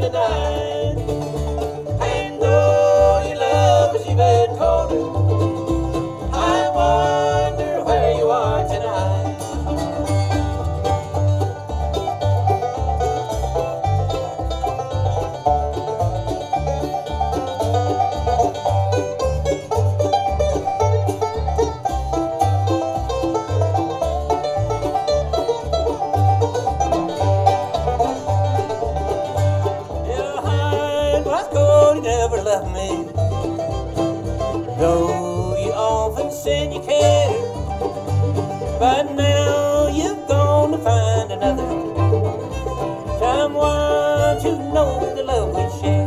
tonight. And though your love is even colder, I wonder where you are tonight. Your heart was cold, you never loved me, though you often said you cared. But now you've gone to find another, someone to know the love we share.